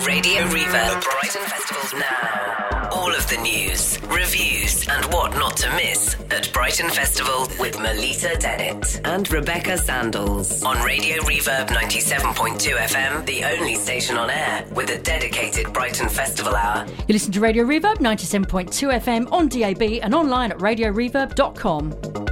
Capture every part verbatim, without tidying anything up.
Radio Reverb Brighton Festival's now. All of the news, reviews, and what not to miss at Brighton Festival with Melita Dennett and Rebecca Sandals on Radio Reverb ninety-seven point two F M, the only station on air with a dedicated Brighton Festival hour. You listen to Radio Reverb ninety-seven point two F M on D A B and online at radio reverb dot com.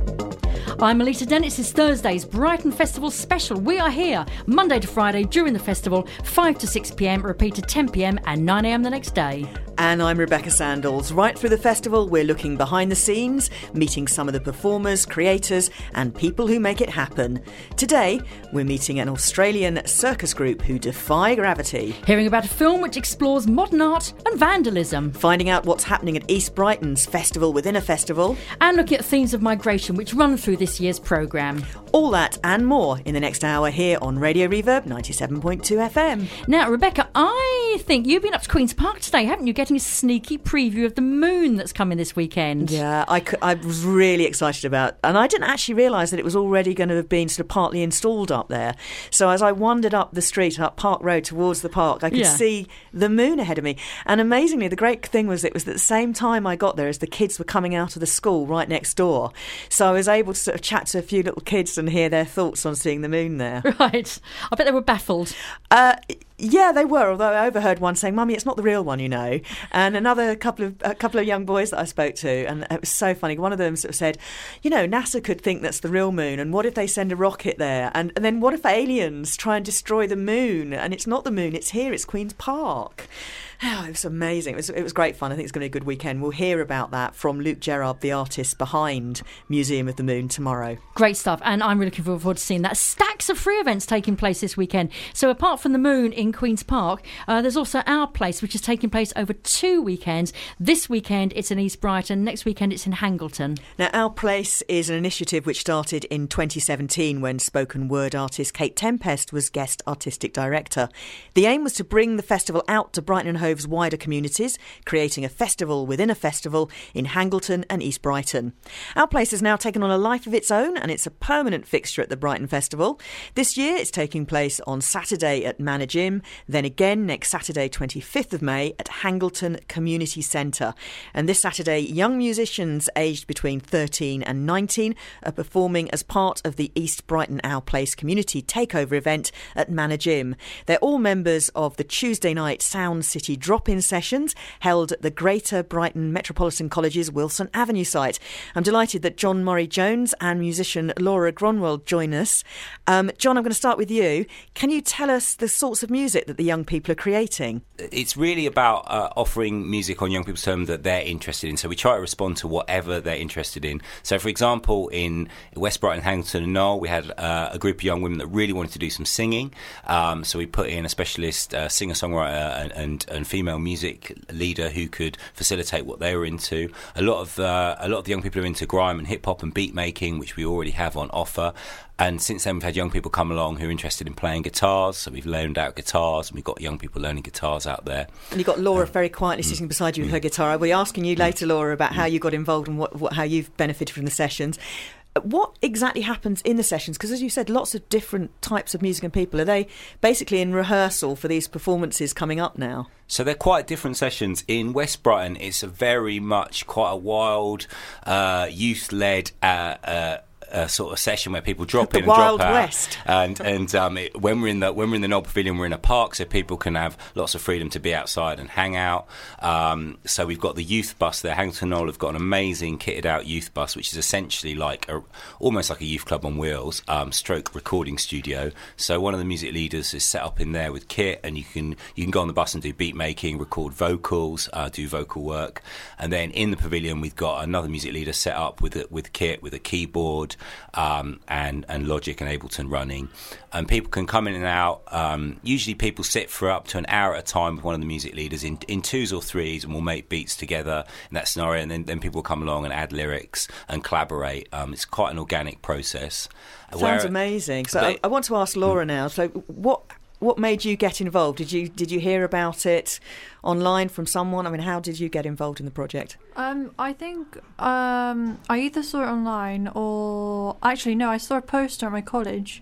I'm Melita Dennett. This is Thursday's Brighton Festival special. We are here Monday to Friday during the festival, five to six p m, repeated ten p m and nine a m the next day. And I'm Rebecca Sandals. Right through the festival, we're looking behind the scenes, meeting some of the performers, creators, and people who make it happen. Today, we're meeting an Australian circus group who defy gravity. Hearing about a film which explores modern art and vandalism. Finding out what's happening at East Brighton's Festival Within a Festival. And looking at themes of migration which run through this year's programme. All that and more in the next hour here on Radio Reverb ninety-seven point two F M. Now, Rebecca, I think you've been up to Queen's Park today, haven't you? Getting a sneaky preview of the moon that's coming this weekend. Yeah, I, c- I was really excited about, and I didn't actually realise that it was already going to have been sort of partly installed up there. So as I wandered up the street, up Park Road towards the park, I could Yeah. see the moon ahead of me. And amazingly, the great thing was it was at the same time I got there as the kids were coming out of the school right next door. So I was able to sort of chat to a few little kids and hear their thoughts on seeing the moon there. Right. I bet they were baffled. Uh, yeah, they were, although I overheard one saying, "Mummy, it's not the real one, you know." And another couple of a couple of young boys that I spoke to, and it was so funny. One of them sort of said, "You know, NASA could think that's the real moon, and what if they send a rocket there? And, and then what if aliens try and destroy the moon? And it's not the moon, it's here, it's Queen's Park." Oh, it was amazing. It was, it was great fun. I think it's going to be a good weekend. We'll hear about that from Luke Gerard, the artist behind Museum of the Moon, tomorrow. Great stuff, and I'm really looking forward to seeing that. Stacks of free events taking place this weekend. So apart from the moon in Queen's Park, uh, there's also Our Place, which is taking place over two weekends. This weekend it's in East Brighton, next weekend it's in Hangleton. Now, Our Place is an initiative which started in twenty seventeen when spoken word artist Kate Tempest was guest artistic director. The aim was to bring the festival out to Brighton and Hove's wider communities, creating a festival within a festival in Hangleton and East Brighton. Our Place has now taken on a life of its own, and it's a permanent fixture at the Brighton Festival. This year it's taking place on Saturday at Manor Gym, then again next Saturday twenty-fifth of May at Hangleton Community Centre. And this Saturday, young musicians aged between thirteen and nineteen are performing as part of the East Brighton Our Place Community Takeover event at Manor Gym. They're all members of the Tuesday night Sound City drop-in sessions held at the Greater Brighton Metropolitan College's Wilson Avenue site. I'm delighted that John Murray-Jones and musician Laura Gronwald join us. Um, John, I'm going to start with you. Can you tell us the sorts of music that the young people are creating? It's really about uh, offering music on young people's terms that they're interested in. So we try to respond to whatever they're interested in. So, for example, in West Brighton, Hangleton and Knoll, we had uh, a group of young women that really wanted to do some singing. Um, so we put in a specialist uh, singer-songwriter and, and, and female music leader who could facilitate what they were into. A lot of uh, a lot of the young people are into grime and hip hop and beat making, which we already have on offer. And since then, we've had young people come along who are interested in playing guitars. So we've loaned out guitars, and we've got young people learning guitars out there. And you've got Laura um, very quietly sitting beside you with her guitar. I'll be asking you later, Laura, about how you got involved and what, what how you've benefited from the sessions. What exactly happens in the sessions? Because as you said, lots of different types of music and people. Are they basically in rehearsal for these performances coming up now? So they're quite different sessions. In West Brighton, it's a very much quite a wild, uh, youth-led uh, uh A sort of session where people drop the in and Wild drop out. West. And and um, it, when we're in the when we're in the Knoll Pavilion, we're in a park, so people can have lots of freedom to be outside and hang out. Um, so we've got the youth bus there. Hangleton Knoll have got an amazing kitted out youth bus, which is essentially like a, almost like a youth club on wheels, um, stroke recording studio. So one of the music leaders is set up in there with kit, and you can you can go on the bus and do beat making, record vocals, uh, do vocal work. And then in the pavilion, we've got another music leader set up with a, with kit, with a keyboard. Um, and, and Logic and Ableton running, and people can come in and out. Um, usually people sit for up to an hour at a time with one of the music leaders in, in twos or threes, and we'll make beats together in that scenario, and then, then people will come along and add lyrics and collaborate. Um, it's quite an organic process. Sounds Where, amazing. So they, I, I want to ask Laura now, so what what made you get involved? Did you did you hear about it online from someone? I mean, how did you get involved in the project? Um, I think um, I either saw it online or... Actually, no, I saw a poster at my college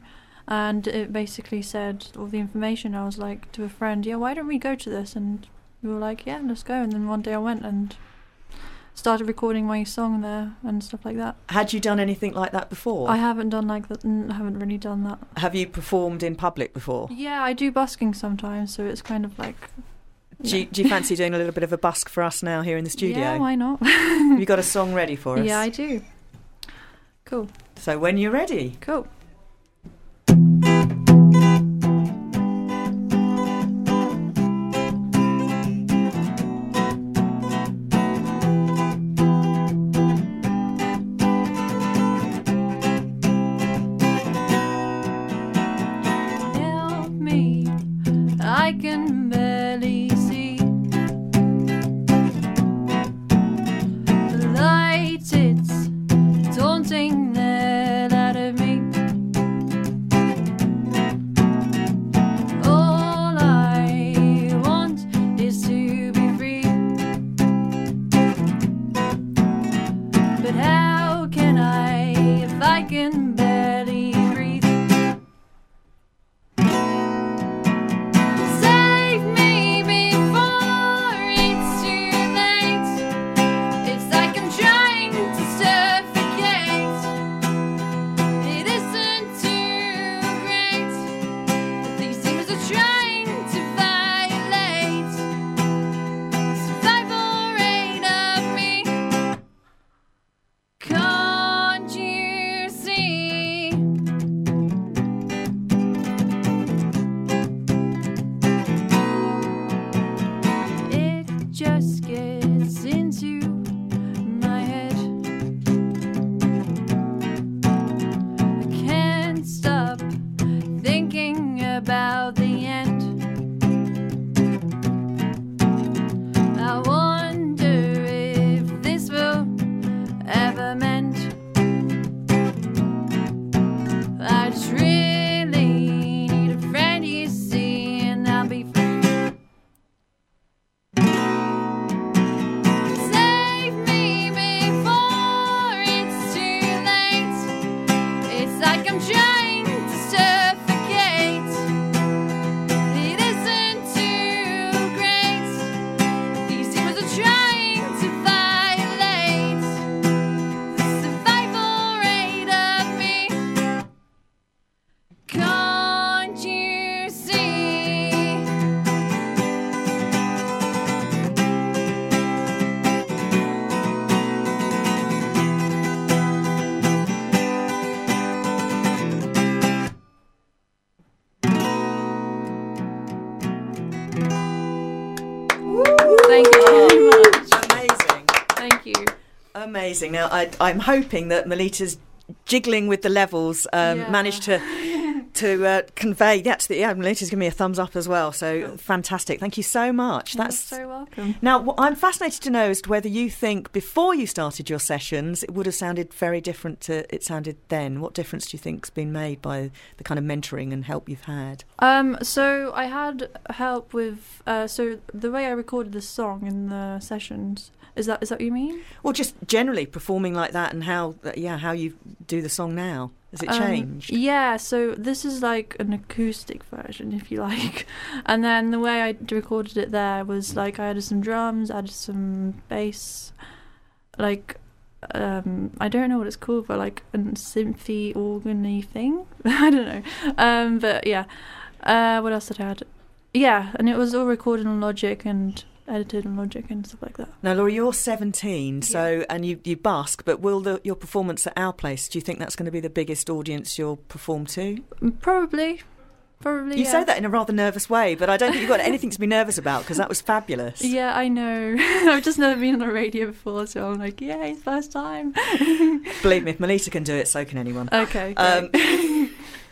and it basically said all the information. I was like to a friend, yeah, why don't we go to this? And we were like, yeah, let's go. And then one day I went and started recording my song there and stuff like that. Had you done anything like that before? I haven't done like that. I haven't really done that. Have you performed in public before? Yeah, I do busking sometimes, so it's kind of like... Do you, do you fancy doing a little bit of a busk for us now here in the studio? Yeah, why not? Have you got a song ready for us? Yeah, I do. Cool. So when you're ready. Cool. Help me, I can barely see the light, it's daunting the hell out of me. All I want is to be free, but how can I if I can barely breathe? Save me before it's too late. It's like I'm trying to suffocate. It isn't too great. These things are trying to violate the survival rate of me. Can't you see? It just gets into my head. I can't stop thinking about the end. I wonder if this will ever mend. I just really need a friend, you see, and I'll be free. Save me before it's too late. It's like I'm trying to suffocate. It isn't too great. These demons are trying to violate the survival rate of me. Can't you see? Thank you very much. Amazing. Thank you. Amazing. Now, I, I'm hoping that Melita's jiggling with the levels um, Yeah. managed to to uh, convey. That's the, yeah, Melita's giving me a thumbs up as well. So fantastic. Thank you so much. You're That's so welcome. Now, what I'm fascinated to know as to whether you think before you started your sessions it would have sounded very different to it sounded then. What difference do you think's been made by the kind of mentoring and help you've had? Um, so I had help with. Uh, so the way I recorded this song in the sessions is that is that what you mean? Well, just generally performing like that and how, yeah, how you do the song now. Has it Um, changed? Yeah. So this is like an acoustic version, if you like, and then the way I recorded it there was like I added some drums, added some bass, like. Um, I don't know what it's called, but like a synthy organ-y thing. I don't know. Um, but yeah. Uh, what else did I add? Yeah, and it was all recorded on Logic and edited on Logic and stuff like that. Now, Laura, you're seventeen, so and you, you busk, but will the, your performance at Our Place, do you think that's going to be the biggest audience you'll perform to? Probably. Probably, You yeah. say that in a rather nervous way, but I don't think you've got anything to be nervous about because that was fabulous. Yeah, I know. I've just never been on the radio before, so I'm like, yay, first time. Believe me, if Melita can do it, so can anyone. Okay, Um, great.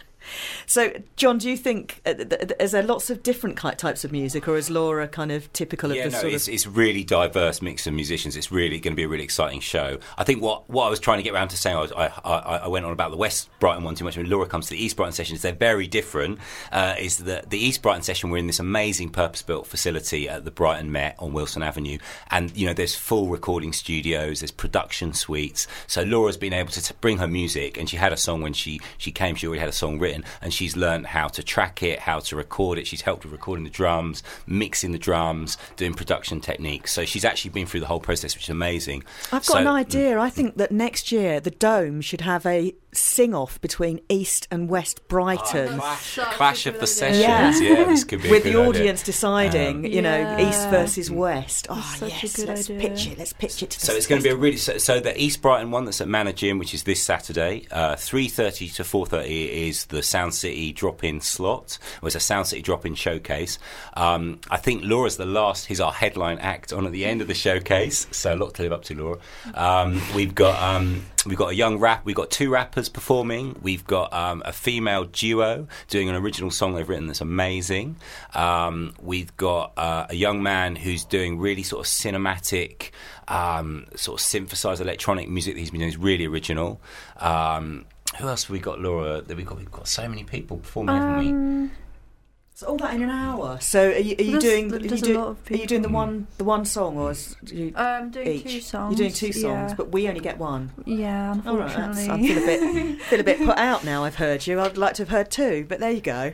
So, John, do you think uh, th- th- is there lots of different ki- types of music, or is Laura kind of typical Yeah, of the no, sort it's, of? it's really diverse mix of musicians. It's really going to be a really exciting show. I think what, what I was trying to get around to saying, I, was, I, I, I went on about the West Brighton one too much. When Laura comes to the East Brighton sessions, they're very different. Uh, is that the East Brighton session? We're in this amazing purpose-built facility at the Brighton Met on Wilson Avenue, and you know there's full recording studios, there's production suites. So Laura's been able to t- bring her music, and she had a song when she she came. She already had a song written, and she she's learned how to track it, how to record it. She's helped with recording the drums, mixing the drums, doing production techniques. So she's actually been through the whole process, which is amazing. I've got so, an idea. I think that next year the Dome should have a sing-off between East and West Brighton. Oh, clash, Such a clash of good the idea. sessions. Yeah. Yeah, this could be a With good the idea. audience deciding, Um, you know, Yeah. East versus West. Oh, That's such a yes, good let's idea. pitch it. Let's pitch it to the So it's going to be a festival. really so, so the East Brighton one that's at Manor Gym, which is this Saturday, uh, three thirty to four thirty is the Sound City drop-in slot. It was a Sound City drop-in showcase. Um, I think Laura's the last. He's our headline act on at the end of the showcase. So a lot to live up to, Laura. Um, we've got um, we've got a young rap. We've got two rappers performing. We've got um, a female duo doing an original song they've written that's amazing. Um, we've got uh, a young man who's doing really sort of cinematic, um, sort of synthesized electronic music that he's been doing. Is really original. Um, who else have we got, Laura? That we've got we've got so many people performing, haven't we? Um, So all that in an hour. So are you, are you There's- doing? Are you, there's a do, lot of are you doing the people. one the one song or is you I'm doing each? two songs. You're doing two songs, yeah. but we only get one. Yeah, All right, that's, unfortunately. I feel a bit feel a bit put out now. I've heard you. I'd like to have heard two, but there you go.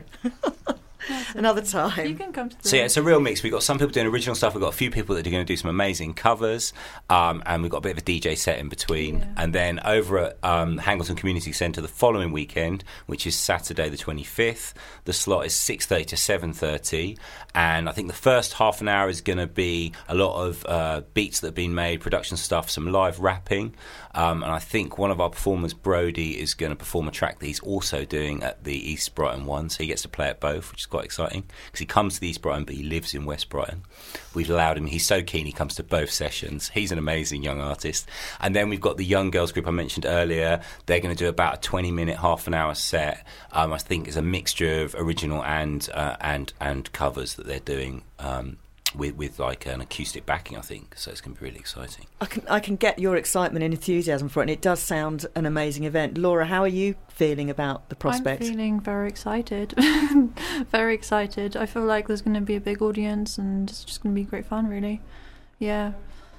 Another You time. can come to the So yeah, it's a real mix. We've got some people doing original stuff. We've got a few people that are going to do some amazing covers, um, and we've got a bit of a D J set in between. Yeah. And then over at um, Hangleton Community Centre the following weekend, which is Saturday the twenty-fifth, the slot is six thirty to seven thirty, and I think the first half an hour is going to be a lot of uh, beats that have been made, production stuff, some live rapping, um, and I think one of our performers, Brody, is going to perform a track that he's also doing at the East Brighton one, so he gets to play at both, which is quite exciting because he comes to the East Brighton but he lives in West Brighton. We've allowed him, he's so keen, he comes to both sessions. He's an amazing young artist. And then we've got the young girls group I mentioned earlier. They're going to do about a twenty minute, half an hour set. um, I think it's a mixture of original and uh, and and covers that they're doing, um, with, with like an acoustic backing, I think. So it's going to be really exciting. I can I can get your excitement and enthusiasm for it, and it does sound an amazing event. Laura, how are you feeling about the prospect? I'm feeling very excited. Very excited. I feel like there's going to be a big audience and it's just going to be great fun, really. Yeah.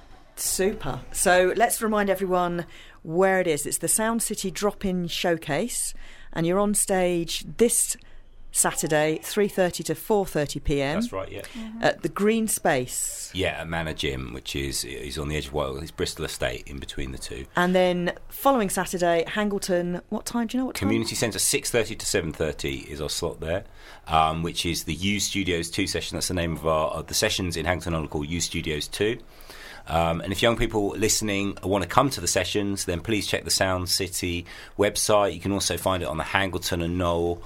Super. So let's remind everyone where it is. It's the Sound City Drop-In Showcase, and you're on stage this Saturday, three thirty to four thirty p.m. That's right, yeah. at the Green Space. Yeah, at Manor Gym, which is is on the edge of Whitehall. It's Bristol Estate in between the two. And then following Saturday, Hangleton, what time? Do you know what time? Community Centre, six thirty to seven thirty is our slot there, um, which is the U Studios two session. That's the name of our of the sessions in Hangleton are called U Studios two. Um, and if young people listening want to come to the sessions, then please check the Sound City website. You can also find it on the Hangleton and Knoll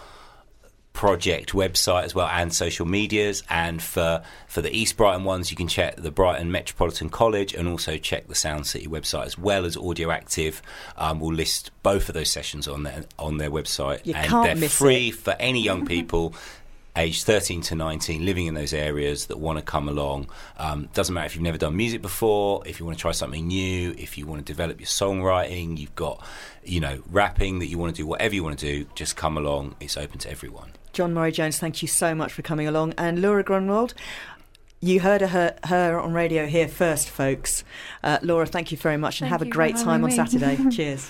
project website as well, and social medias. And for for the East Brighton ones, you can check the Brighton Metropolitan College and also check the Sound City website, as well as Audioactive um, will list both of those sessions on their on their website. You and can't they're miss free it. for any young people aged thirteen to nineteen living in those areas that want to come along. Um, doesn't matter if you've never done music before, if you want to try something new, if you want to develop your songwriting, you've got, you know, rapping that you want to do, whatever you want to do, just come along. It's open to everyone. John Murray Jones, thank you so much for coming along. And Laura Grunwald, you heard her, her on radio here first, folks. Uh, Laura, thank you very much, and Thank have a you for great time on having me. Saturday. Cheers.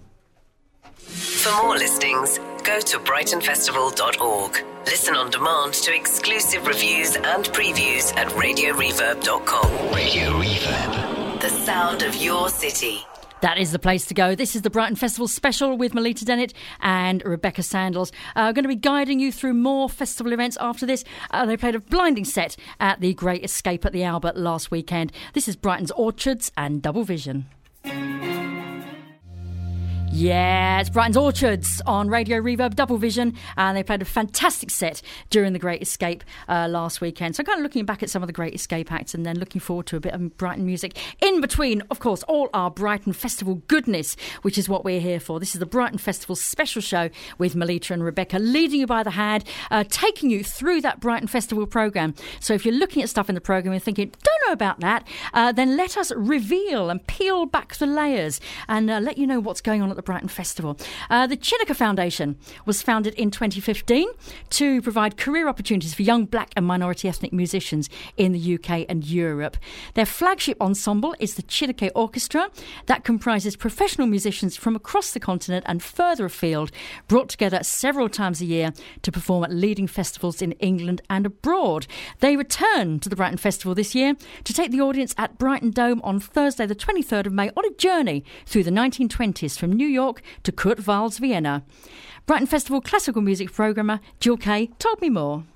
For more listings, go to brighton festival dot org. Listen on demand to exclusive reviews and previews at radio reverb dot com. Radio Reverb. The sound of your city. That is the place to go. This is the Brighton Festival special with Melita Dennett and Rebecca Sandals. Uh, going to be guiding you through more festival events after this. Uh, they played a blinding set at the Great Escape at the Albert last weekend. This is Brighton's Orchards and Double Vision. Yeah, it's Brighton's Orchards on Radio Reverb Double Vision, and they played a fantastic set during the Great Escape uh, last weekend. So kind of looking back at some of the Great Escape acts and then looking forward to a bit of Brighton music. In between, of course, all our Brighton Festival goodness, which is what we're here for. This is the Brighton Festival special show with Melita and Rebecca, leading you by the hand, uh, taking you through that Brighton Festival programme. So if you're looking at stuff in the programme and thinking, don't know about that, uh, then let us reveal and peel back the layers and uh, let you know what's going on at the Brighton Festival. Uh, the Chineke Foundation was founded in twenty fifteen to provide career opportunities for young black and minority ethnic musicians in the U K and Europe. Their flagship ensemble is the Chineke Orchestra that comprises professional musicians from across the continent and further afield, brought together several times a year to perform at leading festivals in England and abroad. They return to the Brighton Festival this year to take the audience at Brighton Dome on Thursday the twenty-third of May on a journey through the nineteen twenties from New York to Kurt Weill's Vienna. Brighton Festival classical music programmer Jill Kay told me more.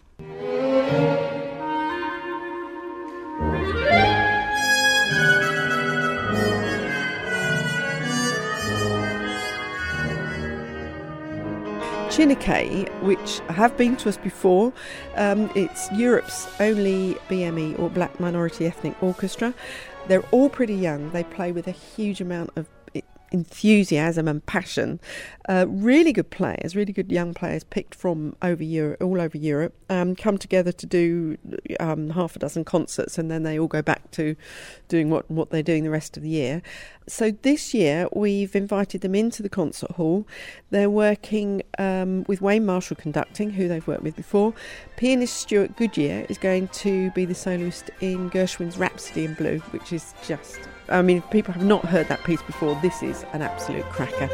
Chineke, which have been to us before, um, it's Europe's only B M E or Black Minority Ethnic Orchestra. They're all pretty young. They play with a huge amount of enthusiasm and passion. Uh, really good players, really good young players picked from over Europe, all over Europe, um, come together to do um, half a dozen concerts, and then they all go back to doing what, what they're doing the rest of the year. So this year we've invited them into the concert hall. They're working um, with Wayne Marshall conducting, who they've worked with before. Pianist Stuart Goodyear is going to be the soloist in Gershwin's Rhapsody in Blue, which is just, I mean, if people have not heard that piece before, this is an absolute cracker.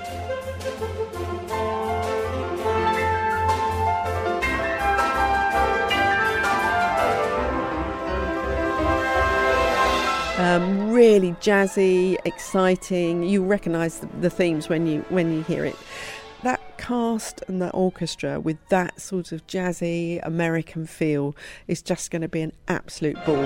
Um, really jazzy, exciting. You recognise the, the themes when you when you hear it. That cast and that orchestra with that sort of jazzy American feel is just going to be an absolute ball.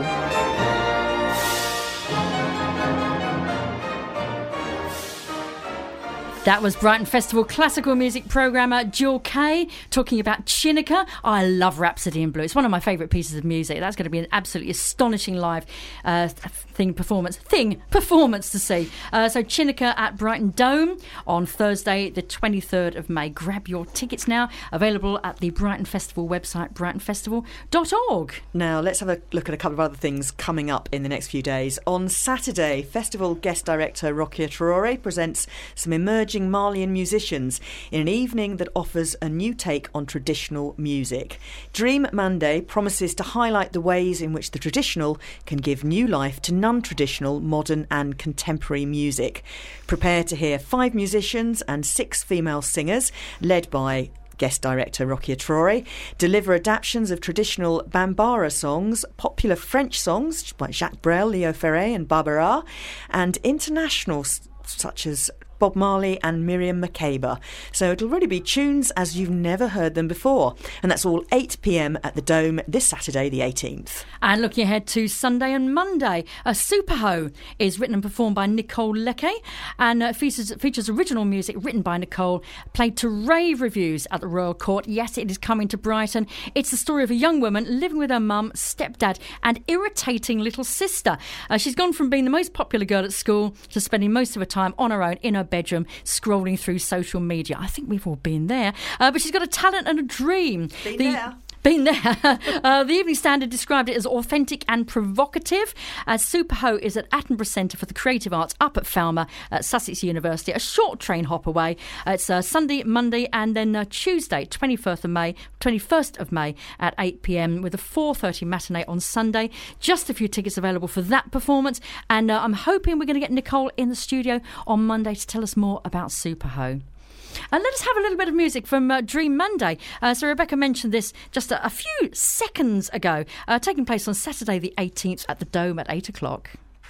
That was Brighton Festival classical music programmer Jill Kay talking about Chineke. I love Rhapsody in Blue. It's one of my favourite pieces of music. That's going to be an absolutely astonishing live uh, thing performance thing performance to see. Uh, so Chineke at Brighton Dome on Thursday, the twenty-third of May. Grab your tickets now. Available at the Brighton Festival website, brighton festival dot org. Now let's have a look at a couple of other things coming up in the next few days. On Saturday, festival guest director Rokia Traore presents some emerging Malian musicians in an evening that offers a new take on traditional music. Dream Monday promises to highlight the ways in which the traditional can give new life to non-traditional, modern and contemporary music. Prepare to hear five musicians and six female singers, led by guest director Rokia Traore, deliver adaptations of traditional Bambara songs, popular French songs by Jacques Brel, Leo Ferré and Barbara, and international such as Bob Marley and Miriam Makeba. So it'll really be tunes as you've never heard them before. And that's all eight p.m. at the Dome this Saturday the eighteenth. And looking ahead to Sunday and Monday, a Superho is written and performed by Nicole Leckie and uh, features, features original music written by Nicole, played to rave reviews at the Royal Court. Yes, it is coming to Brighton. It's the story of a young woman living with her mum, stepdad and irritating little sister. Uh, she's gone from being the most popular girl at school to spending most of her time on her own in her bedroom scrolling through social media. I think we've all been there. Uh, but she's got a talent and a dream. Been the, there. Been there. uh, the Evening Standard described it as authentic and provocative. Uh, Superho is at Attenborough Centre for the Creative Arts up at Falmer at Sussex University, a short train hop away. Uh, it's uh, Sunday, Monday and then uh, Tuesday, twenty-first of May, twenty-first of May at eight p.m. with a four thirty matinee on Sunday. Just a few tickets available for that performance, and uh, I'm hoping we're going to get Nicole in the studio on Monday to tell us more about Superho. And let us have a little bit of music from uh, Dream Monday. Uh, so Rebecca mentioned this just a, a few seconds ago, uh, taking place on Saturday the eighteenth at the Dome at eight o'clock.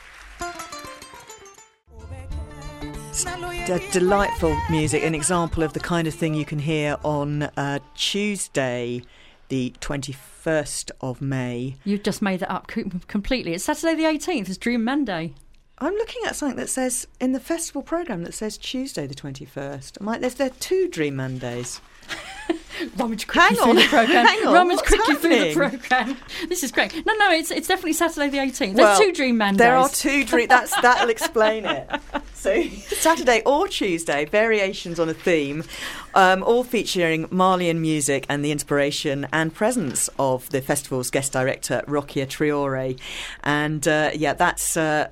D- delightful music, an example of the kind of thing you can hear on uh, Tuesday the twenty-first of May. You've just made that up co- completely. It's Saturday the eighteenth, it's Dream Monday. I'm looking at something that says, in the festival programme, that says Tuesday the twenty-first. I'm like, there's, there are two Dream Mondays. Rummage quickly Hang on, through the programme. hang on, Rummage what's quickly happening? through the programme. This is great. No, no, it's it's definitely Saturday the eighteenth. Well, There's two Dream Mondays. There are two Dream... That's, that'll explain it. So Saturday or Tuesday, variations on a theme, um, all featuring Malian music and the inspiration and presence of the festival's guest director, Rokia Traore. And uh, yeah, that's uh,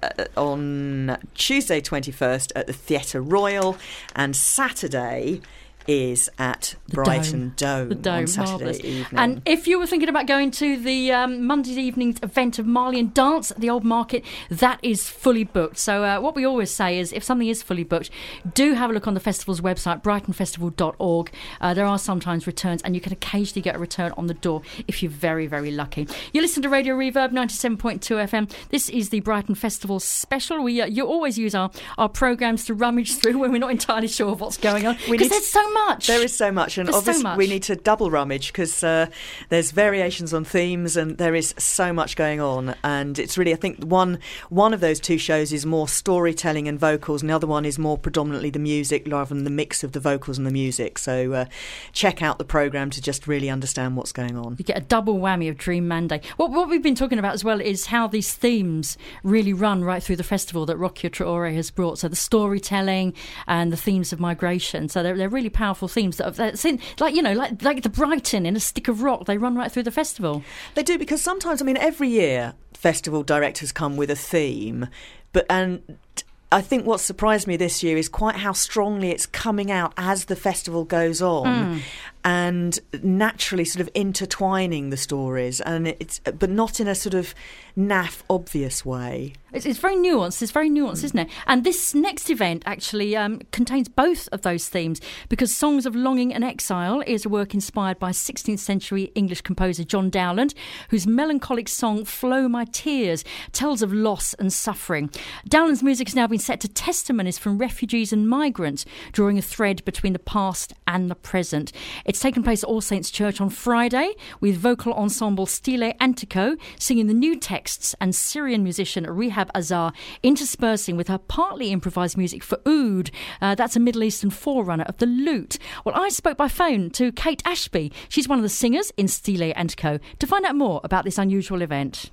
on Tuesday twenty-first at the Theatre Royal, and Saturday is at The Brighton Dome, The Dome, on Saturday marvellous. evening. And if you were thinking about going to the um, Monday evening event of Malian dance at the Old Market, that is fully booked. So uh, what we always say is if something is fully booked, do have a look on the festival's website, brighton festival dot org. Uh, there are sometimes returns, and you can occasionally get a return on the door if you're very, very lucky. You listen to Radio Reverb ninety-seven point two F M. This is the Brighton Festival special. We uh, You always use our, our programmes to rummage through when we're not entirely sure of what's going on, because there's so much. There is so much, and There's obviously so much. we need to double rummage because uh, there's variations on themes, and there is so much going on. And it's really, I think, one one of those two shows is more storytelling and vocals, and the other one is more predominantly the music rather than the mix of the vocals and the music. So uh, check out the programme to just really understand what's going on. You get a double whammy of Dream Monday. What, what we've been talking about as well is how these themes really run right through the festival that Rokia Traore has brought. So the storytelling and the themes of migration. So they're, they're really powerful themes that have, like, you know, like like the Brighton in a stick of rock. They run right through the festival. They do, because sometimes, I mean, every year festival directors come with a theme, but and I think what surprised me this year is quite how strongly it's coming out as the festival goes on. Mm. And naturally sort of intertwining the stories, and it's but not in a sort of naff obvious way. It's, it's very nuanced. It's very nuanced, mm. isn't it? And this next event actually um, contains both of those themes, because Songs of Longing and Exile is a work inspired by sixteenth century English composer John Dowland, whose melancholic song Flow My Tears tells of loss and suffering. Dowland's music has now been set to testimonies from refugees and migrants, drawing a thread between the past and the present. It's taken place at All Saints Church on Friday, with vocal ensemble Stile Antico singing the new texts and Syrian musician Rehab Azar interspersing with her partly improvised music for Oud. Uh, that's a Middle Eastern forerunner of the lute. Well, I spoke by phone to Kate Ashby. She's one of the singers in Stile Antico, to find out more about this unusual event.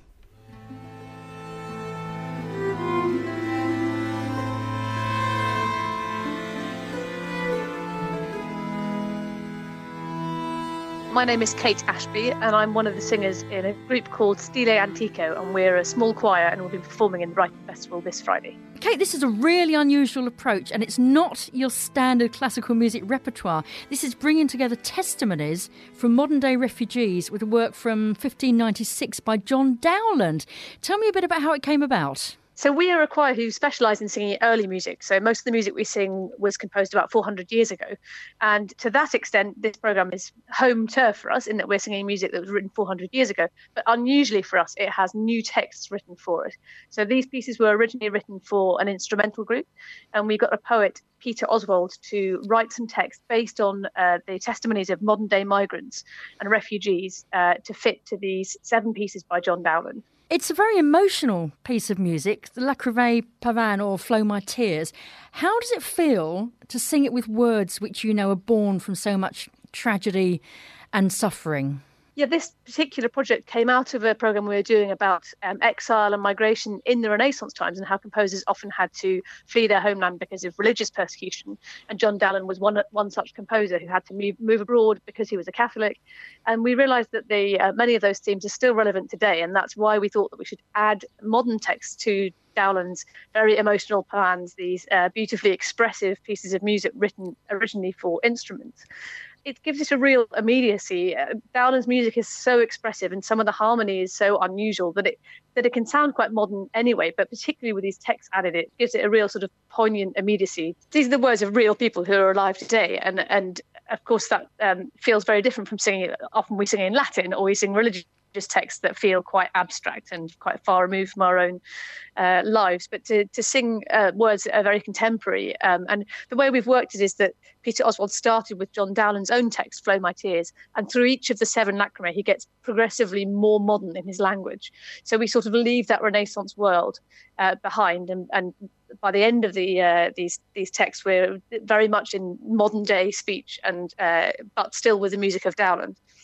My name is Kate Ashby, and I'm one of the singers in a group called Stile Antico, and we're a small choir, and we'll be performing in the Brighton Festival this Friday. Kate, this is a really unusual approach, and it's not your standard classical music repertoire. This is bringing together testimonies from modern-day refugees with a work from fifteen ninety-six by John Dowland. Tell me a bit about how it came about. So we are a choir who specialise in singing early music. So most of the music we sing was composed about four hundred years ago. And to that extent, this programme is home turf for us, in that we're singing music that was written four hundred years ago. But unusually for us, it has new texts written for it. So these pieces were originally written for an instrumental group. And we got a poet, Peter Oswald, to write some text based on uh, the testimonies of modern day migrants and refugees uh, to fit to these seven pieces by John Dowland. It's a very emotional piece of music, the La Crevée Pavane, or Flow My Tears. How does it feel to sing it with words which you know are born from so much tragedy and suffering? Yeah, this particular project came out of a programme we were doing about um, exile and migration in the Renaissance times, and how composers often had to flee their homeland because of religious persecution. And John Dowland was one one such composer who had to move, move abroad because he was a Catholic. And we realised that the uh, many of those themes are still relevant today, and that's why we thought that we should add modern texts to Dowland's very emotional pavans, these uh, beautifully expressive pieces of music written originally for instruments. It gives it a real immediacy. Uh, Dowland's music is so expressive, and some of the harmony is so unusual that it that it can sound quite modern anyway, but particularly with these texts added, it gives it a real sort of poignant immediacy. These are the words of real people who are alive today, and and of course that um, feels very different from singing. Often we sing in Latin, or we sing religious texts that feel quite abstract and quite far removed from our own uh, lives, but to, to sing uh, words that are very contemporary. Um, and the way we've worked it is that Peter Oswald started with John Dowland's own text, Flow My Tears, and through each of the seven lacrimae, he gets progressively more modern in his language. So we sort of leave that Renaissance world uh, behind, and, and by the end of the uh, these these texts, we're very much in modern day speech, and uh, but still with the music of Dowland.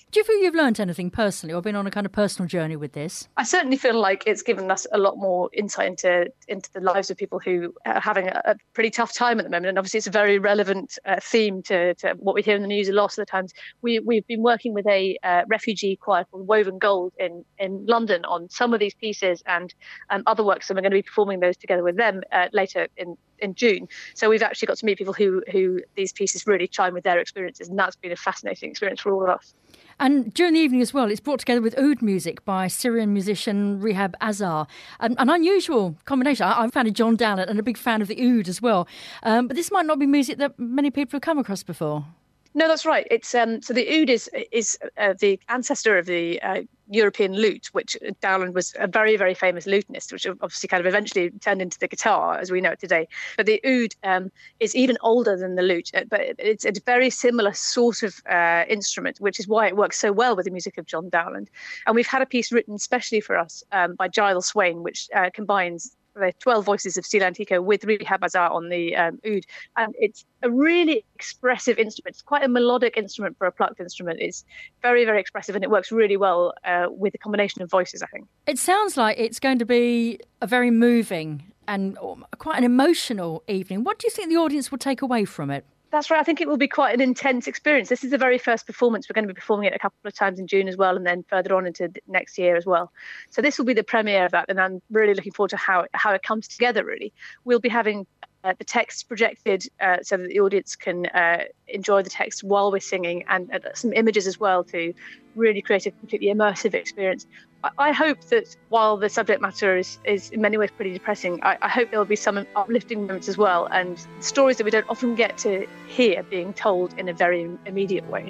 Do you feel you've learned anything personally or been on a kind of personal journey with this? I certainly feel like it's given us a lot more insight into into the lives of people who are having a, a pretty tough time at the moment. And obviously it's a very relevant uh, theme to, to what we hear in the news a lot of the times. We, we've been working with a uh, refugee choir called Woven Gold in, in London on some of these pieces and um, other works, and we're going to be performing those together with them uh, later in in June. So we've actually got to meet people who who these pieces really chime with their experiences, and that's been a fascinating experience for all of us. And during the evening as well, it's brought together with oud music by Syrian musician Rehab Azar. An, an unusual combination. I, I'm a fan of John Dallent and a big fan of the oud as well. Um, but this might not be music that many people have come across before. No, that's right. It's um, so the oud is is uh, the ancestor of the uh, European lute, which Dowland was a very, very famous lutenist, which obviously kind of eventually turned into the guitar as we know it today. But the oud um, is even older than the lute, but it's a very similar sort of uh, instrument, which is why it works so well with the music of John Dowland. And we've had a piece written specially for us um, by Giles Swain, which uh, combines the twelve voices of Stile Antico with Rehab Azar on the um, oud. And it's a really expressive instrument. It's quite a melodic instrument for a plucked instrument. It's very, very expressive, and it works really well uh, with a combination of voices, I think. It sounds like it's going to be a very moving and quite an emotional evening. What do you think the audience will take away from it? That's right. I think it will be quite an intense experience. This is the very first performance. We're going to be performing it a couple of times in June as well, and then further on into next year as well. So this will be the premiere of that, and I'm really looking forward to how, how it comes together, really. We'll be having uh, the text projected uh, so that the audience can uh, enjoy the text while we're singing, and uh, some images as well to really create a completely immersive experience. I hope that while the subject matter is, is in many ways pretty depressing, I, I hope there will be some uplifting moments as well, and stories that we don't often get to hear being told in a very immediate way.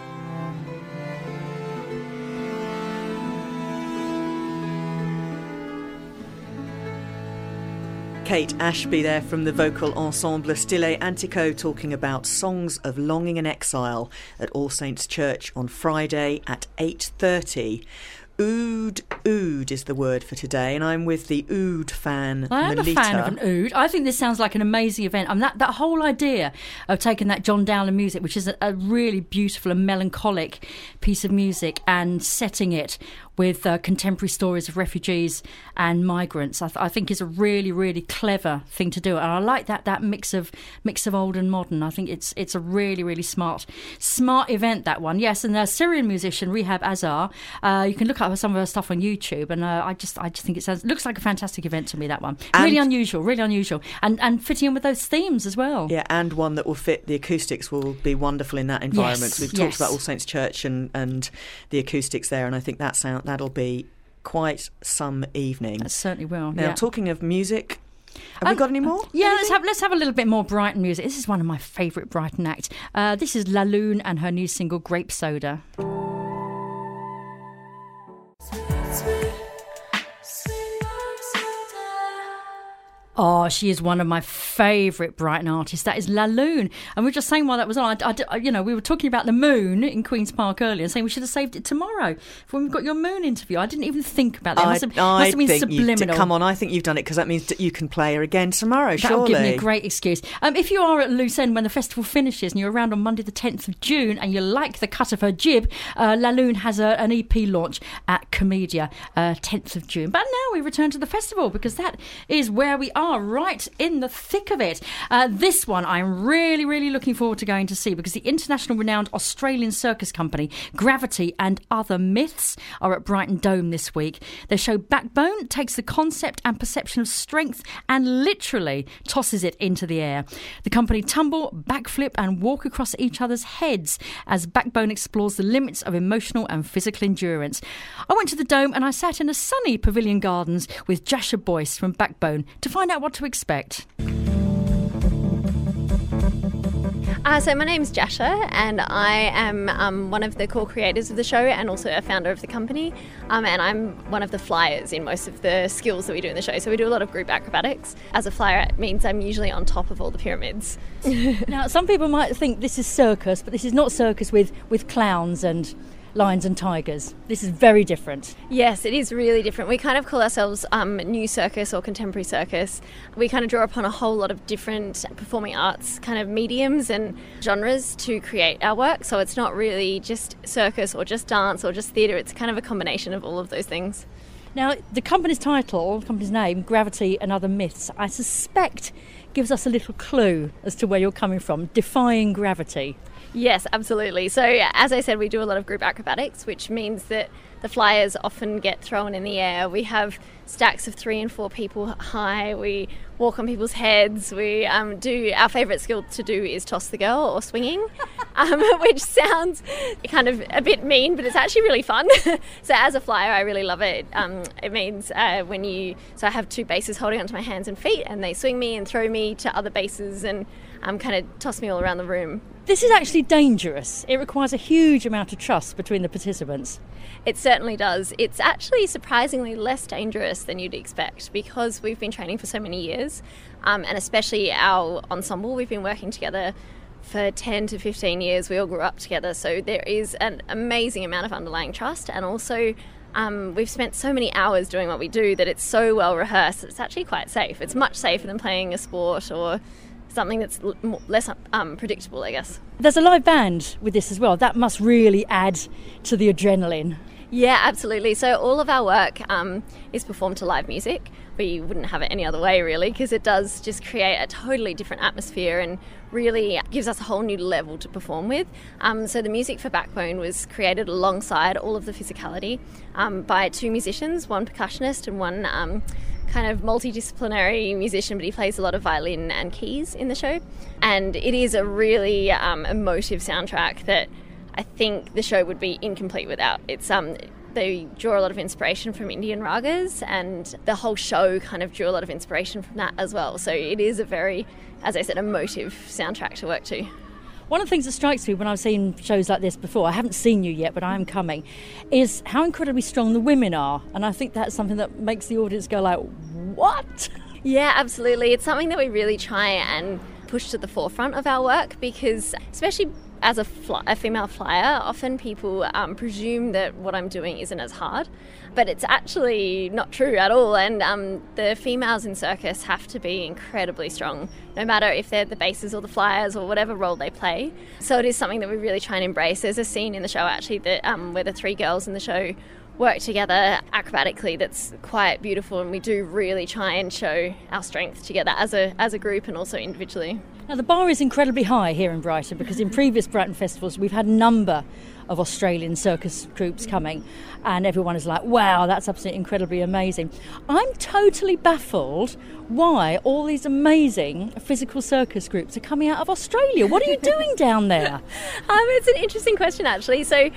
Kate Ashby there from the vocal ensemble Stile Antico, talking about Songs of Longing and Exile at All Saints Church on Friday at eight thirty. Oud, oud is the word for today, and I'm with the oud fan, I am Melita. a fan of an oud. I think this sounds like an amazing event. I mean, that, that whole idea of taking that John Dowland music, which is a, a really beautiful and melancholic piece of music, and setting it with uh, contemporary stories of refugees and migrants, I, th- I think is a really, really clever thing to do. And I like that that mix of mix of old and modern. I think it's it's a really, really smart smart event, that one. Yes, and the Syrian musician Rehab Azar, uh, you can look up some of her stuff on YouTube, and uh, I just I just think it sounds looks like a fantastic event to me, that one. And really unusual, really unusual, and and fitting in with those themes as well. Yeah, and one that will fit. The acoustics will be wonderful in that environment. Yes, We've yes. talked about All Saints Church and, and the acoustics there, and I think that sound that'll be quite some evening. That certainly will. Now, yeah. talking of music, have Um, we got any more? Yeah, Anything? let's have let's have a little bit more Brighton music. This is one of my favourite Brighton acts. Uh, this is Laloon and her new single Grape Soda. Oh, she is one of my favourite Brighton artists. That is Laloon. And we were just saying while that was on, I, I, you know, we were talking about the moon in Queen's Park earlier and saying we should have saved it tomorrow for when we've got your moon interview. I didn't even think about that. It must have, I, must have been think subliminal. Come on, I think you've done it because that means that you can play her again tomorrow, That'll surely. give me a great excuse. Um, if you are at Loose End when the festival finishes and you're around on Monday the tenth of June and you like the cut of her jib, uh, Laloon has a, an E P launch at Comedia, uh, tenth of June. But now we return to the festival because that is where we are, right in the thick of it. Uh, this one I'm really, really looking forward to going to see because the international renowned Australian circus company Gravity and Other Myths are at Brighton Dome this week. Their show Backbone takes the concept and perception of strength and literally tosses it into the air. The company tumble, backflip and walk across each other's heads as Backbone explores the limits of emotional and physical endurance. I went to the Dome and I sat in a sunny Pavilion Gardens with Jasha Boyce from Backbone to find out what to expect. Uh, so my name's Jasha and I am um, one of the co-creators of the show and also a founder of the company, um, and I'm one of the flyers in most of the skills that we do in the show. So we do a lot of group acrobatics. As a flyer, it means I'm usually on top of all the pyramids. Now, some people might think this is circus, but this is not circus with, with clowns and lions and tigers. This is very different. Yes, it is really different. We kind of call ourselves um, new circus or contemporary circus. We kind of draw upon a whole lot of different performing arts kind of mediums and genres to create our work. So it's not really just circus or just dance or just theatre. It's kind of a combination of all of those things. Now, the company's title, the company's name, Gravity and Other Myths, I suspect gives us a little clue as to where you're coming from, defying gravity. Yes, absolutely. So, as I said, we do a lot of group acrobatics, which means that the flyers often get thrown in the air. We have stacks of three and four people high. We walk on people's heads. We um, do, our favourite skill to do is toss the girl or swinging, um, which sounds kind of a bit mean, but it's actually really fun. So as a flyer, I really love it. Um, it means uh, when you, so I have two bases holding onto my hands and feet, and they swing me and throw me to other bases and um, kind of toss me all around the room. This is actually dangerous. It requires a huge amount of trust between the participants. It certainly does. It's actually surprisingly less dangerous than you'd expect because we've been training for so many years, um, and especially our ensemble, we've been working together for ten to fifteen years. We all grew up together, so there is an amazing amount of underlying trust, and also um, we've spent so many hours doing what we do that it's so well rehearsed. It's actually quite safe. It's much safer than playing a sport or something that's l- less um, predictable, I guess. There's a live band with this as well. That must really add to the adrenaline. Yeah, absolutely. So all of our work um, is performed to live music. We wouldn't have it any other way, really, because it does just create a totally different atmosphere and really gives us a whole new level to perform with. Um, so the music for Backbone was created alongside all of the physicality um, by two musicians, one percussionist and one um, kind of multidisciplinary musician, but he plays a lot of violin and keys in the show. And it is a really um, emotive soundtrack that I think the show would be incomplete without. It's um, they draw a lot of inspiration from Indian ragas, and the whole show kind of drew a lot of inspiration from that as well. So it is a very, as I said, emotive soundtrack to work to. One of the things that strikes me when I've seen shows like this before, I haven't seen you yet, but I am coming, is how incredibly strong the women are. And I think that's something that makes the audience go like, what? Yeah, absolutely. It's something that we really try and push to the forefront of our work because, especially as a, fly, a female flyer, often people um, presume that what I'm doing isn't as hard, but it's actually not true at all. And um, the females in circus have to be incredibly strong, no matter if they're the bases or the flyers or whatever role they play. So it is something that we really try and embrace. There's a scene in the show actually that um, where the three girls in the show work together acrobatically that's quite beautiful, and we do really try and show our strength together as a as a group and also individually. Now the bar is incredibly high here in Brighton because in previous Brighton festivals we've had a number of Australian circus groups coming, and everyone is like, wow, that's absolutely incredibly amazing. I'm totally baffled why all these amazing physical circus groups are coming out of Australia. What are you doing down there? um, it's an interesting question, actually. So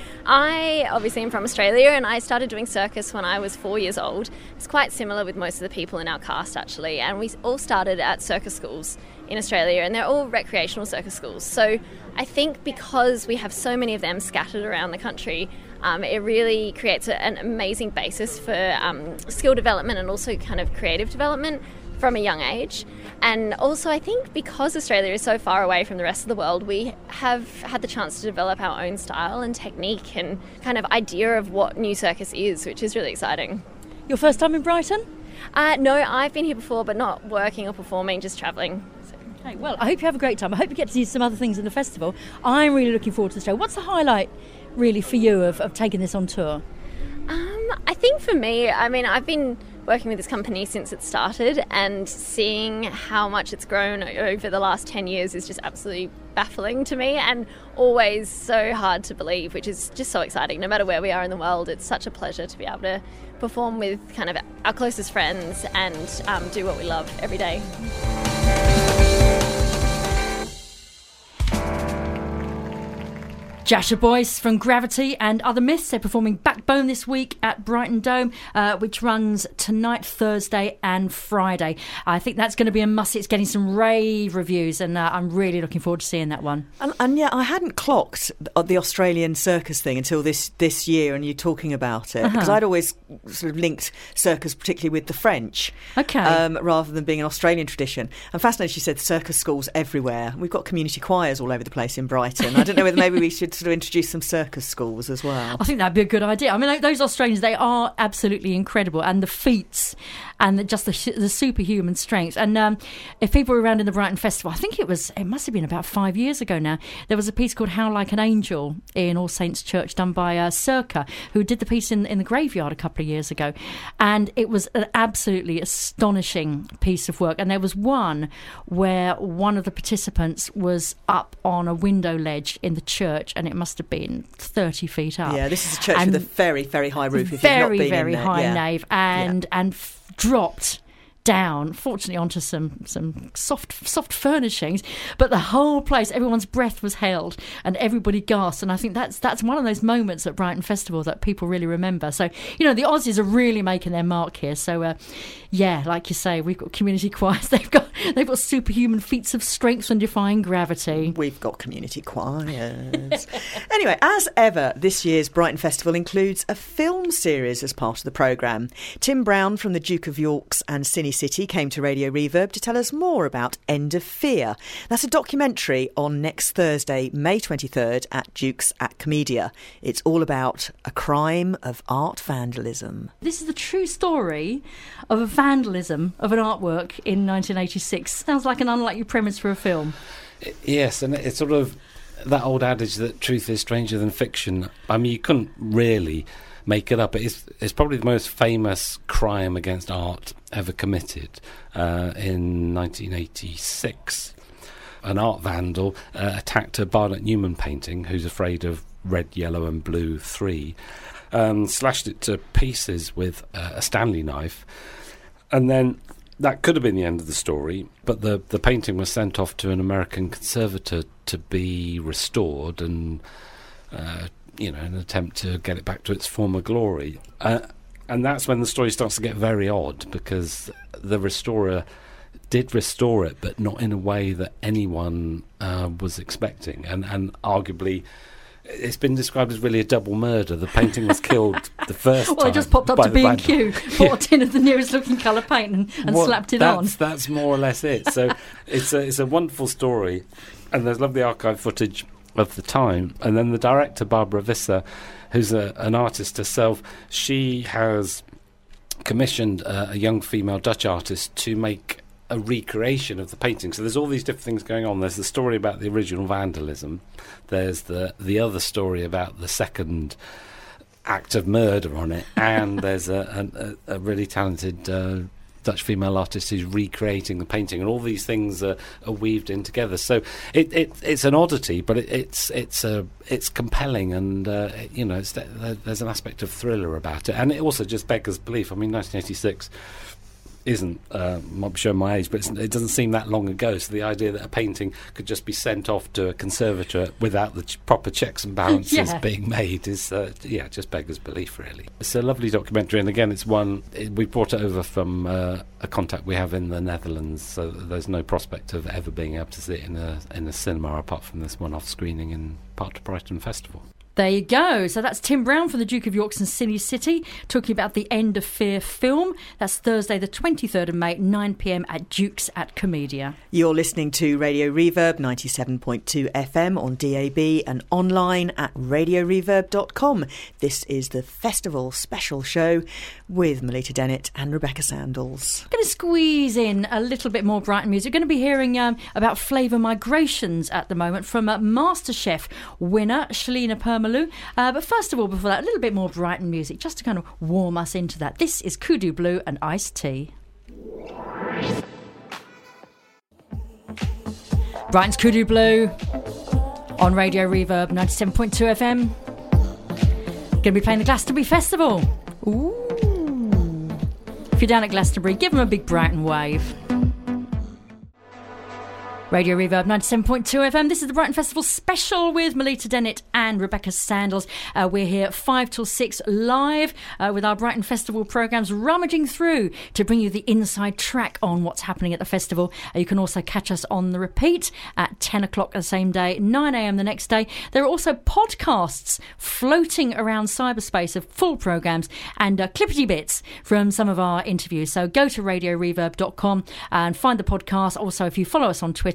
I obviously am from Australia, and I started doing circus when I was four years old. It's quite similar with most of the people in our cast, actually, and we all started at circus schools in Australia, and they're all recreational circus schools. So I think because we have so many of them scattered around the country, um, it really creates a, an amazing basis for um, skill development and also kind of creative development from a young age. And also I think because Australia is so far away from the rest of the world, we have had the chance to develop our own style and technique and kind of idea of what new circus is, which is really exciting. Your first time in Brighton? Uh, no, I've been here before, but not working or performing, just travelling. Okay, well, I hope you have a great time. I hope you get to see some other things in the festival. I'm really looking forward to the show. What's the highlight, really, for you of, of taking this on tour? Um, I think for me, I mean, I've been working with this company since it started, and seeing how much it's grown over the last ten years is just absolutely baffling to me and always so hard to believe, which is just so exciting. No matter where we are in the world, it's such a pleasure to be able to perform with kind of our closest friends and um, do what we love every day. Jascha Boyce from Gravity and Other Myths. They're performing Backbone this week at Brighton Dome, uh, which runs tonight, Thursday and Friday. I think that's going to be a must. It's getting some rave reviews, and uh, I'm really looking forward to seeing that one. And, and yeah, I hadn't clocked the Australian circus thing until this, this year, and you talking about it, because uh-huh. I'd always sort of linked circus particularly with the French, okay, um, rather than being an Australian tradition. I'm fascinated she said circus schools everywhere. We've got community choirs all over the place in Brighton. I don't know whether maybe we should sort of introduce some circus schools as well. I think that'd be a good idea. I mean, those Australians, they are absolutely incredible, and the feats and just the, the superhuman strength. And um, if people were around in the Brighton Festival, I think it was, it must have been about five years ago now, there was a piece called How Like an Angel in All Saints Church done by uh, Circa, who did the piece in, in the graveyard a couple of years ago. And it was an absolutely astonishing piece of work. And there was one where one of the participants was up on a window ledge in the church, and it must have been thirty feet up. Yeah, this is a church and with a very, very high roof. If very, you've not been very in there. high yeah. nave, and yeah. and f- dropped down, fortunately onto some some soft soft furnishings, but the whole place, everyone's breath was held and everybody gasped. And I think that's that's one of those moments at Brighton Festival that people really remember. So, you know, the Aussies are really making their mark here. So uh, yeah, like you say, we've got community choirs, they've got they've got superhuman feats of strength and defying gravity. We've got community choirs. Anyway, as ever, this year's Brighton Festival includes a film series as part of the programme. Tim Brown from the Duke of York's and Cine City came to Radio Reverb to tell us more about End of Fear. That's a documentary on next Thursday, May twenty-third at Duke's at Comedia. It's all about a crime of art vandalism. This is the true story of a vandalism of an artwork in nineteen eighty-six. Sounds like an unlikely premise for a film. Yes, and it's sort of that old adage that truth is stranger than fiction. I mean, you couldn't really make it up. It's, it's probably the most famous crime against art ever committed uh, in nineteen eighty-six. An art vandal uh, attacked a Barnett Newman painting, Who's Afraid of Red, Yellow and Blue three, um, slashed it to pieces with uh, a Stanley knife, and then that could have been the end of the story, but the, the painting was sent off to an American conservator to be restored and uh, you know, an attempt to get it back to its former glory. Uh, and that's when the story starts to get very odd, because the restorer did restore it, but not in a way that anyone uh, was expecting. And, and arguably, it's been described as really a double murder. The painting was killed the first well, time. Well, it just popped up to B and Q, bought a tin of the nearest looking colour paint and, and well, slapped it that's, on. That's more or less it. So it's a, it's a wonderful story, and there's lovely archive footage of the time. And then the director, Barbara Visser, who's a, an artist herself, she has commissioned uh, a young female Dutch artist to make a recreation of the painting. So there's all these different things going on. There's the story about the original vandalism, there's the the other story about the second act of murder on it, and there's a, a, a really talented uh, Dutch female artist who's recreating the painting, and all these things are, are weaved in together. So it, it it's an oddity, but it, it's it's a it's compelling, and uh, it, you know, it's, there's an aspect of thriller about it, and it also just beggars belief. I mean, nineteen eighty-six isn't, uh, I'm sure my age, but it's, it doesn't seem that long ago. So the idea that a painting could just be sent off to a conservator without the ch- proper checks and balances yeah. being made is, uh, yeah, just beggars belief, really. It's a lovely documentary, and again, it's one, it, we brought it over from uh, a contact we have in the Netherlands, so there's no prospect of ever being able to see it in a, in a cinema apart from this one-off screening in part of Brighton Festival. There you go. So that's Tim Brown from the Duke of York's and Cine City talking about the End of Fear film. That's Thursday the twenty-third of May, nine p.m. at Duke's at Comedia. You're listening to Radio Reverb ninety-seven point two F M on D A B and online at radio reverb dot com. This is the festival special show with Melita Dennett and Rebecca Sandals. Going to squeeze in a little bit more Brighton music. Going to be hearing um, about flavour migrations at the moment from uh, MasterChef winner Shalina Permaloo. Uh, but first of all, before that, a little bit more Brighton music just to kind of warm us into that. This is Kudu Blue and Iced Tea. Brighton's Kudu Blue on Radio Reverb ninety-seven point two F M. Going to be playing the Glastonbury Festival. Ooh. If you're down at Glastonbury, give them a big Brighton wave. Radio Reverb ninety-seven point two F M. This is the Brighton Festival special with Melita Dennett and Rebecca Sandals. Uh, we're here five till six live uh, with our Brighton Festival programmes, rummaging through to bring you the inside track on what's happening at the festival. Uh, you can also catch us on the repeat at ten o'clock the same day, nine a.m. the next day. There are also podcasts floating around cyberspace of full programmes and uh, clippity bits from some of our interviews. So go to radio reverb dot com and find the podcast. Also, if you follow us on Twitter,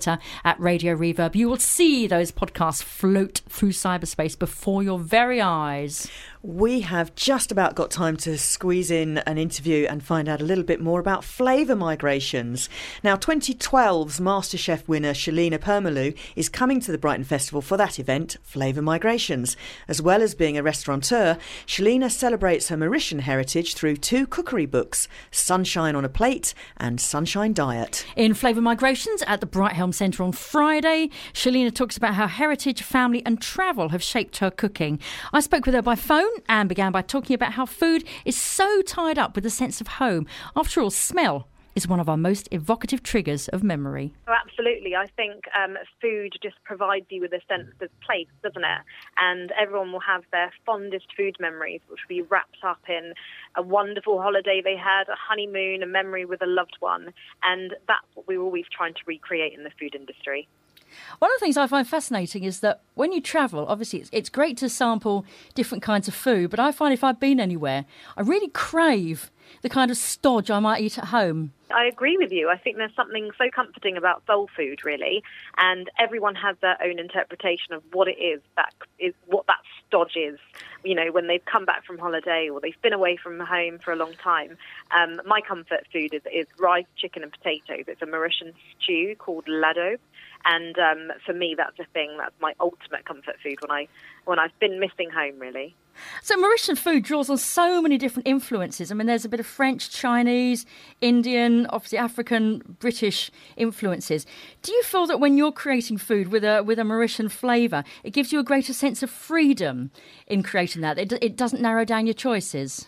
Twitter at Radio Reverb. You will see those podcasts float through cyberspace before your very eyes. We have just about got time to squeeze in an interview and find out a little bit more about flavour migrations. Now, twenty twelve's MasterChef winner Shalina Permalu is coming to the Brighton Festival for that event, Flavour Migrations. As well as being a restaurateur, Shalina celebrates her Mauritian heritage through two cookery books, Sunshine on a Plate and Sunshine Diet. In Flavour Migrations at the Brighthelm Centre on Friday, Shalina talks about how heritage, family and travel have shaped her cooking. I spoke with her by phone and began by talking about how food is so tied up with a sense of home. After all, smell is one of our most evocative triggers of memory. Oh, absolutely. I think um, food just provides you with a sense of place, doesn't it? And everyone will have their fondest food memories, which will be wrapped up in a wonderful holiday they had, a honeymoon, a memory with a loved one. And that's what we're always trying to recreate in the food industry. One of the things I find fascinating is that when you travel, obviously it's, it's great to sample different kinds of food, but I find if I've been anywhere, I really crave the kind of stodge I might eat at home. I agree with you. I think there's something so comforting about soul food, really, and everyone has their own interpretation of what it is, that is what that stodge is, you know, when they've come back from holiday or they've been away from home for a long time. Um, my comfort food is, is rice, chicken and potatoes. It's a Mauritian stew called lado. And um, for me, that's a thing, that's my ultimate comfort food when, I, when I've been missing home, really. So Mauritian food draws on so many different influences. I mean, there's a bit of French, Chinese, Indian, obviously African, British influences. Do you feel that when you're creating food with a with a Mauritian flavour, it gives you a greater sense of freedom in creating that? It, it doesn't narrow down your choices?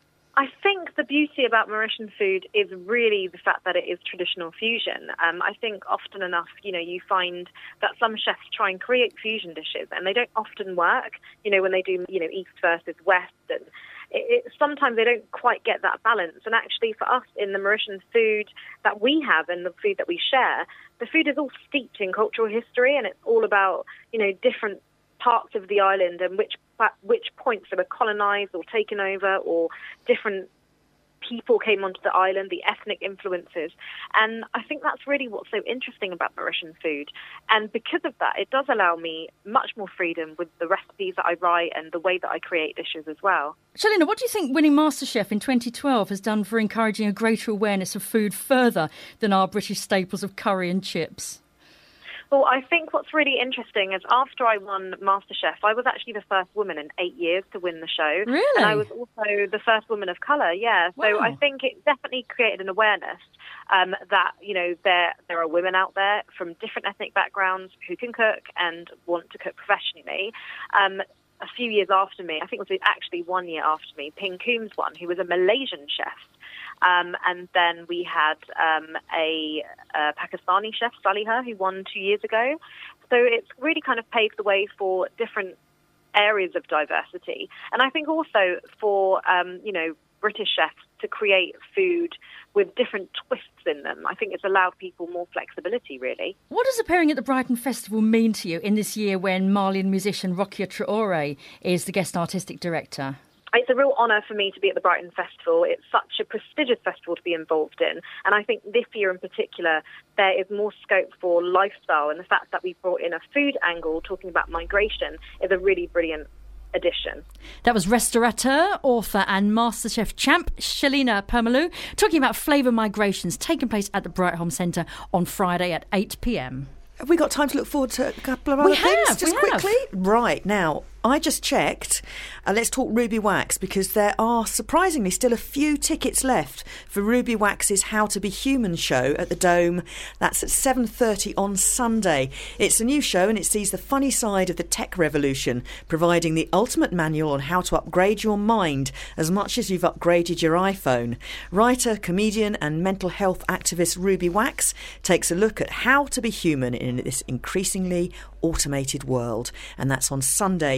I think the beauty about Mauritian food is really the fact that it is traditional fusion. Um, I think often enough, you know, you find that some chefs try and create fusion dishes and they don't often work, you know, when they do, you know, East versus West. And it, it, sometimes they don't quite get that balance. And actually for us in the Mauritian food that we have and the food that we share, the food is all steeped in cultural history and it's all about, you know, different parts of the island and which which points they were colonised or taken over or different people came onto the island, the ethnic influences. And I think that's really what's so interesting about Mauritian food. And because of that, it does allow me much more freedom with the recipes that I write and the way that I create dishes as well. Shalina, what do you think winning MasterChef in twenty twelve has done for encouraging a greater awareness of food further than our British staples of curry and chips? Well, I think what's really interesting is after I won MasterChef, I was actually the first woman in eight years to win the show. Really? And I was also the first woman of colour, yeah. Wow. So I think it definitely created an awareness um, that, you know, there there are women out there from different ethnic backgrounds who can cook and want to cook professionally. Um, a few years after me, I think it was actually one year after me, Ping Coombs won, who was a Malaysian chef. Um, and then we had um, a, a Pakistani chef, Saliha, who won two years ago. So it's really kind of paved the way for different areas of diversity. And I think also for, um, you know, British chefs to create food with different twists in them. I think it's allowed people more flexibility, really. What does appearing at the Brighton Festival mean to you in this year when Malian musician Rokia Traore is the guest artistic director? It's a real honour for me to be at the Brighton Festival. It's such a prestigious festival to be involved in. And I think this year in particular, there is more scope for lifestyle. And the fact that we brought in a food angle talking about migration is a really brilliant addition. That was restaurateur, author and MasterChef champ Shalina Permalu talking about flavour migrations taking place at the Brighthelm Centre on Friday at eight p.m. Have we got time to look forward to a couple of We other things have, just we quickly? have. Right, now, I just checked. Uh, let's talk Ruby Wax because there are surprisingly still a few tickets left for Ruby Wax's How to Be Human show at the Dome. That's at seven thirty on Sunday. It's a new show and it sees the funny side of the tech revolution, providing the ultimate manual on how to upgrade your mind as much as you've upgraded your iPhone. Writer, comedian and mental health activist Ruby Wax takes a look at how to be human in this increasingly automated world. And that's on Sunday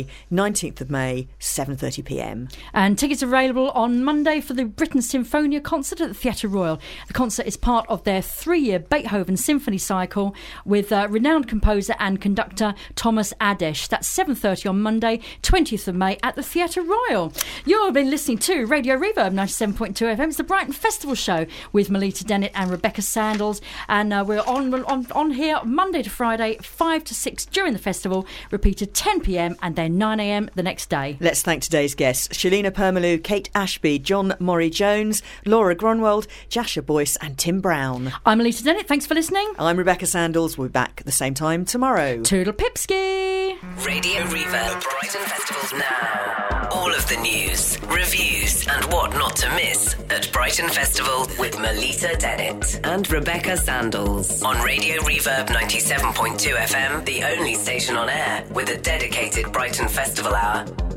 nineteenth of May, seven thirty p m. And tickets available on Monday for the Britten Sinfonia concert at the Theatre Royal. The concert is part of their three-year Beethoven Symphony cycle with uh, renowned composer and conductor Thomas Adesh. That's seven thirty on Monday, twentieth of May at the Theatre Royal. You've been listening to Radio Reverb ninety-seven point two F M. It's the Brighton Festival Show with Melita Dennett and Rebecca Sandals. And uh, we're on, on, on here Monday to Friday, five to six during the festival, repeated ten p m and then nine a m the next day. Let's thank today's guests: Shalina Permaloo, Kate Ashby, John Murray Jones, Laura Gronwald, Jascha Boyce and Tim Brown. I'm Melita Dennett. Thanks for listening. I'm Rebecca Sandals. We'll be back at the same time tomorrow. Toodle Pipski. Radio Reverb Brighton Festivals now. All of the news, reviews and what not to miss at Brighton Festival with Melita Dennett and Rebecca Sandals on Radio Reverb ninety-seven point two F M, the only station on air with a dedicated Brighton Festival hour.